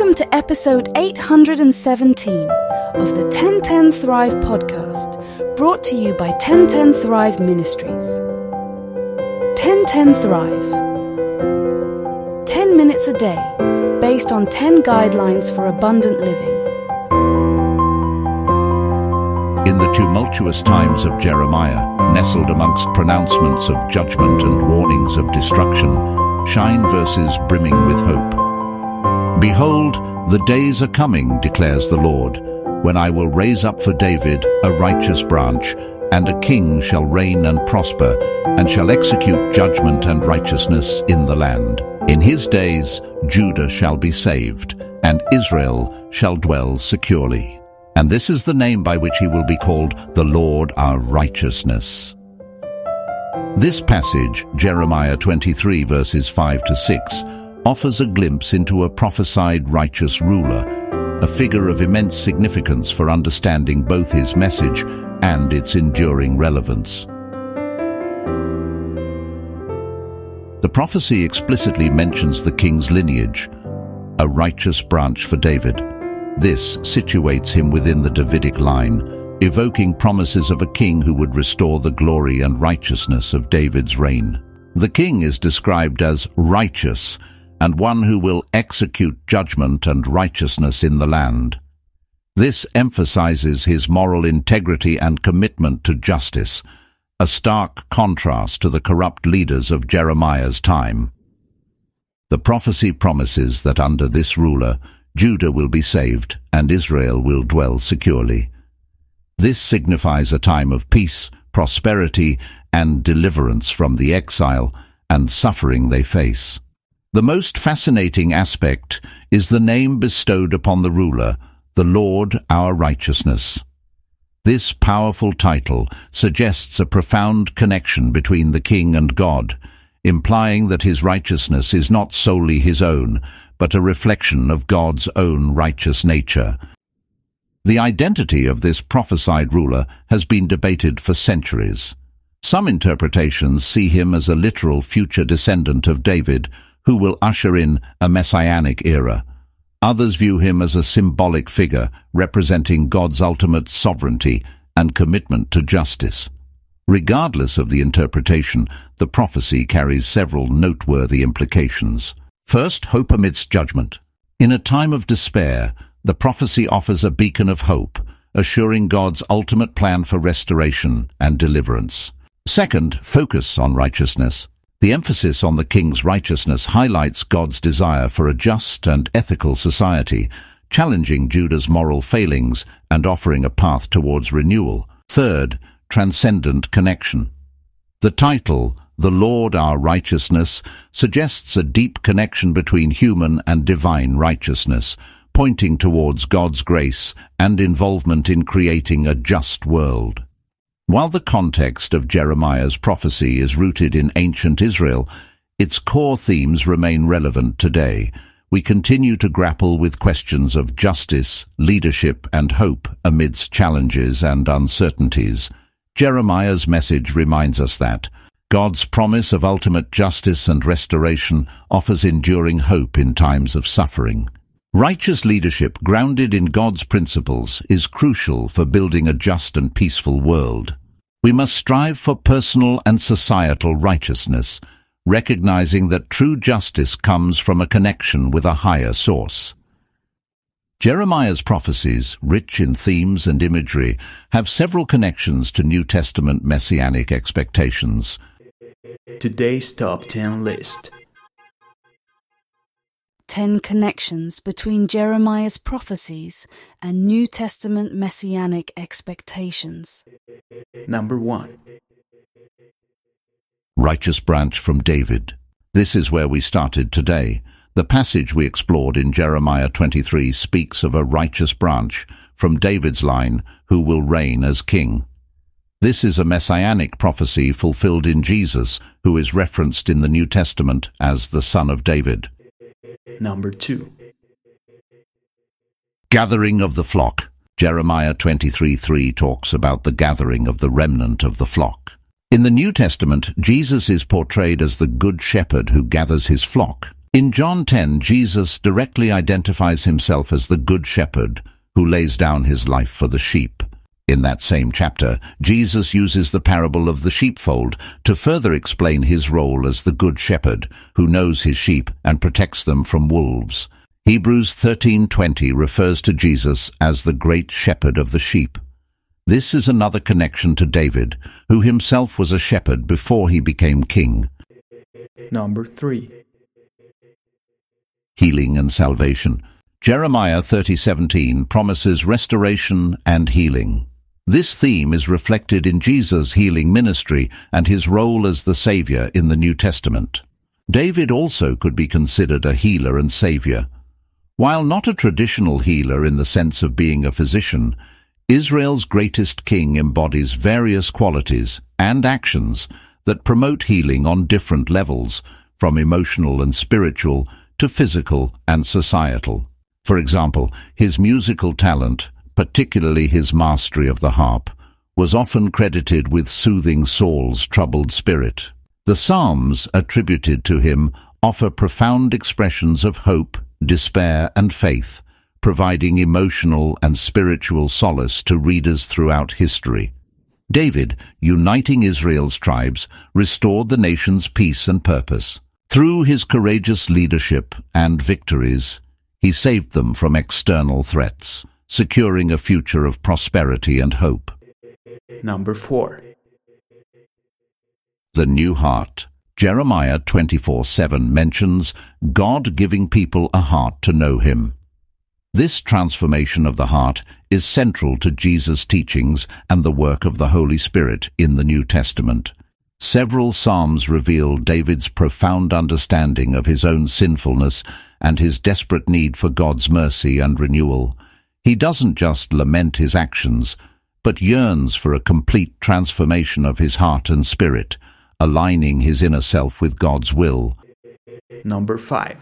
Welcome to episode 817 of the 1010 Thrive podcast, brought to you by 1010 Thrive Ministries. 1010 Thrive. 10 minutes a day, based on 10 guidelines for abundant living. In the tumultuous times of Jeremiah, nestled amongst pronouncements of judgment and warnings of destruction, shine verses brimming with hope. Behold, the days are coming, declares the Lord, when I will raise up for David a righteous branch, and a king shall reign and prosper, and shall execute judgment and righteousness in the land. In his days Judah shall be saved, and Israel shall dwell securely. And this is the name by which he will be called, the Lord our righteousness. This passage, Jeremiah 23 verses 5 to 6, offers a glimpse into a prophesied righteous ruler, a figure of immense significance for understanding both his message and its enduring relevance. The prophecy explicitly mentions the king's lineage, a righteous branch for David. This situates him within the Davidic line, evoking promises of a king who would restore the glory and righteousness of David's reign. The king is described as righteous, and one who will execute judgment and righteousness in the land. This emphasizes his moral integrity and commitment to justice, a stark contrast to the corrupt leaders of Jeremiah's time. The prophecy promises that under this ruler, Judah will be saved and Israel will dwell securely. This signifies a time of peace, prosperity, and deliverance from the exile and suffering they face. The most fascinating aspect is the name bestowed upon the ruler, the Lord our righteousness. This powerful title suggests a profound connection between the king and God, implying that his righteousness is not solely his own, but a reflection of God's own righteous nature. The identity of this prophesied ruler has been debated for centuries. Some interpretations see him as a literal future descendant of David, who will usher in a messianic era. Others view him as a symbolic figure representing God's ultimate sovereignty and commitment to justice. Regardless of the interpretation, the prophecy carries several noteworthy implications. First, hope amidst judgment. In a time of despair, the prophecy offers a beacon of hope, assuring God's ultimate plan for restoration and deliverance. Second, focus on righteousness. The emphasis on the king's righteousness highlights God's desire for a just and ethical society, challenging Judah's moral failings and offering a path towards renewal. Third, transcendent connection. The title, The Lord Our Righteousness, suggests a deep connection between human and divine righteousness, pointing towards God's grace and involvement in creating a just world. While the context of Jeremiah's prophecy is rooted in ancient Israel, its core themes remain relevant today. We continue to grapple with questions of justice, leadership, and hope amidst challenges and uncertainties. Jeremiah's message reminds us that God's promise of ultimate justice and restoration offers enduring hope in times of suffering. Righteous leadership grounded in God's principles is crucial for building a just and peaceful world. We must strive for personal and societal righteousness, recognizing that true justice comes from a connection with a higher source. Jeremiah's prophecies, rich in themes and imagery, have several connections to New Testament messianic expectations. Today's Top 10 list. 10 connections between Jeremiah's prophecies and New Testament messianic expectations. Number 1. Righteous branch from David. This is where we started today. The passage we explored in Jeremiah 23 speaks of a righteous branch from David's line who will reign as king. This is a messianic prophecy fulfilled in Jesus, who is referenced in the New Testament as the Son of David. Number 2. Gathering of the flock. Jeremiah 23:3 talks about the gathering of the remnant of the flock. In the New Testament, Jesus is portrayed as the good shepherd who gathers his flock. In John 10, Jesus directly identifies himself as the Good Shepherd who lays down his life for the sheep. In that same chapter, Jesus uses the parable of the sheepfold to further explain his role as the Good Shepherd who knows his sheep and protects them from wolves. Hebrews 13:20 refers to Jesus as the great shepherd of the sheep. This is another connection to David, who himself was a shepherd before he became king. Number 3. Healing and salvation. Jeremiah 30:17 promises restoration and healing. This theme is reflected in Jesus' healing ministry and his role as the Savior in the New Testament. David also could be considered a healer and Savior. While not a traditional healer in the sense of being a physician, Israel's greatest king embodies various qualities and actions that promote healing on different levels, from emotional and spiritual to physical and societal. For example, his musical talent, particularly his mastery of the harp, was often credited with soothing Saul's troubled spirit. The Psalms attributed to him offer profound expressions of hope, despair, and faith, providing emotional and spiritual solace to readers throughout history. David, uniting Israel's tribes, restored the nation's peace and purpose. Through his courageous leadership and victories, he saved them from external threats, securing a future of prosperity and hope. Number 4. The new heart. Jeremiah 24:7 mentions God giving people a heart to know him. This transformation of the heart is central to Jesus' teachings and the work of the Holy Spirit in the New Testament. Several Psalms reveal David's profound understanding of his own sinfulness and his desperate need for God's mercy and renewal. He doesn't just lament his actions, but yearns for a complete transformation of his heart and spirit, aligning his inner self with God's will. Number 5.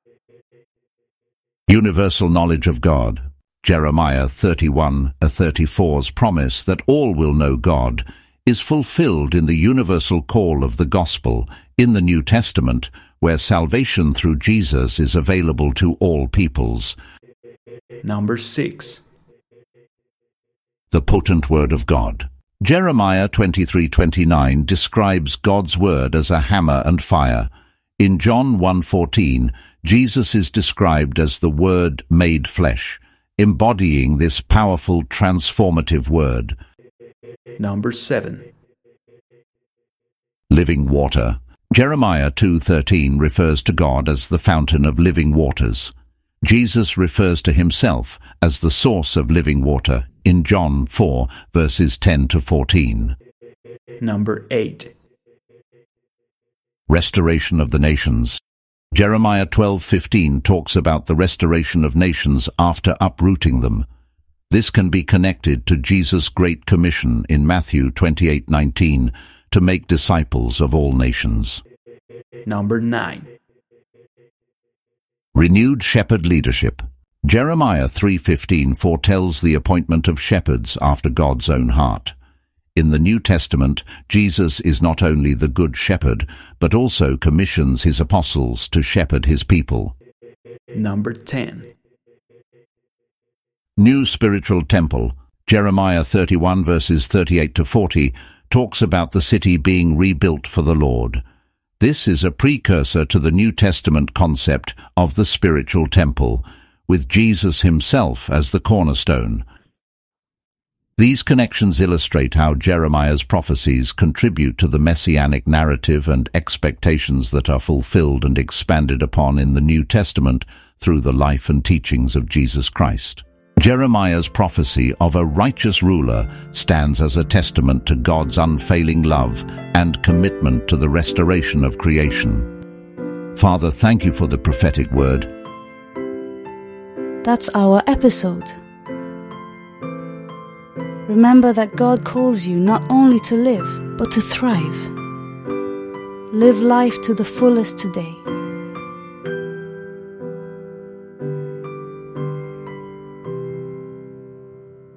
Universal knowledge of God. Jeremiah 31:34's promise that all will know God is fulfilled in the universal call of the gospel in the New Testament, where salvation through Jesus is available to all peoples. Number 6. The potent word of God. Jeremiah 23:29 describes God's word as a hammer and fire. In John 1:14, Jesus is described as the Word made flesh, embodying this powerful transformative word. Number 7. Living water. Jeremiah 2:13 refers to God as the fountain of living waters. Jesus refers to himself as the source of living water in John 4, verses 10-14. Number 8. Restoration of the nations. Jeremiah 12:15 talks about the restoration of nations after uprooting them. This can be connected to Jesus' Great Commission in Matthew 28:19 to make disciples of all nations. Number 9. Renewed shepherd leadership. Jeremiah 3:15 foretells the appointment of shepherds after God's own heart. In the New Testament, Jesus is not only the Good Shepherd, but also commissions his apostles to shepherd his people. Number 10. New spiritual temple. Jeremiah 31 verses 38-40 talks about the city being rebuilt for the Lord. This is a precursor to the New Testament concept of the spiritual temple, with Jesus himself as the cornerstone. These connections illustrate how Jeremiah's prophecies contribute to the messianic narrative and expectations that are fulfilled and expanded upon in the New Testament through the life and teachings of Jesus Christ. Jeremiah's prophecy of a righteous ruler stands as a testament to God's unfailing love and commitment to the restoration of creation. Father, thank you for the prophetic word. That's our episode. Remember that God calls you not only to live, but to thrive. Live life to the fullest today.